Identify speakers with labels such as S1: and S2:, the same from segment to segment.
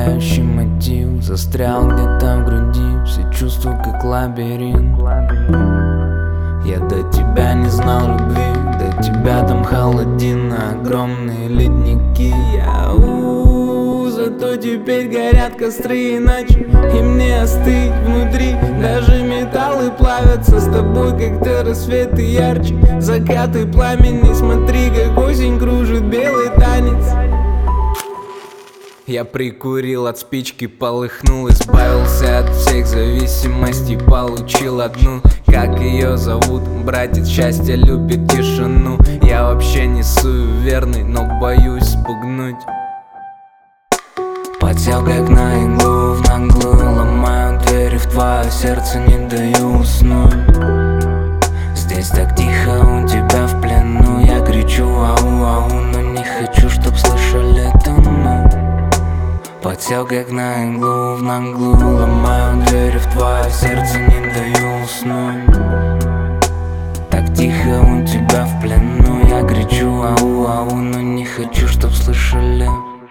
S1: Пугающий мотив застрял где-то в груди. Все чувства как лабиринт. Я до тебя не знал любви, до тебя там холодина, огромные ледники. Зато теперь горят костры иначе, и мне остыть внутри. Даже металлы плавятся с тобой, как-то рассветы ярче. Закаты пламени, смотри, как осень кружит белый танец. Я прикурил от спички, полыхнул, избавился от всех зависимостей, получил одну. Как ее зовут? Братец, счастье любит тишину. Я вообще не суеверный, но боюсь спугнуть. Подсел как на иглу, в наглую ломаю двери в твое сердце, не даю уснуть. Здесь так тихо, у тебя в плену. Я кричу ау-ау, но не хочу, чтоб слышали тону. Подсел как на иглу, в наглую ломаю двери в твое сердце, не даю уснуть. Так тихо, у тебя в плену. Я кричу ау-ау, но не хочу, чтоб слышали.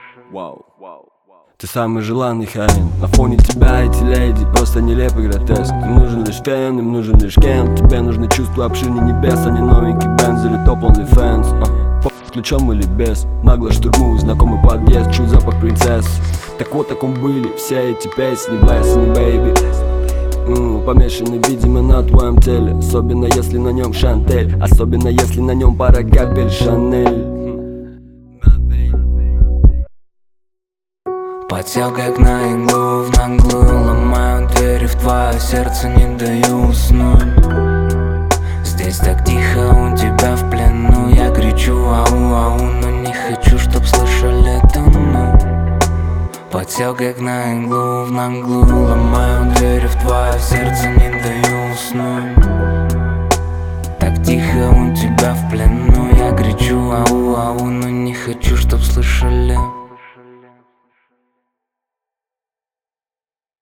S2: Ты самый желанный хаин. На фоне тебя эти леди просто нелепый гротеск. Им нужен лишь фен, им нужен лишь кен. Тебе нужны чувства обширнее небес, а не новенький бенз или топ OnlyFans. Ключом или без, нагло штурмую знакомый подъезд, чую запах принцесс. Так вот, таком были все эти песни, Blessing Baby. Помешанный, видимо, на твоем теле. Особенно если на нем Шантель, особенно если на нем пара капель Шанель.
S1: Подсел как на иглу, в наглую ломаю двери в твое сердце, не даю уснуть. Здесь так тихо, у тебя в плену. Я кричу ау-ау, но не хочу, чтоб слышали тону. Подсел как на иглу, в наглую ломаю двери в твое сердце, не даю уснуть. Так тихо, у тебя в плену. Я кричу ау-ау, но не хочу, чтоб слышали.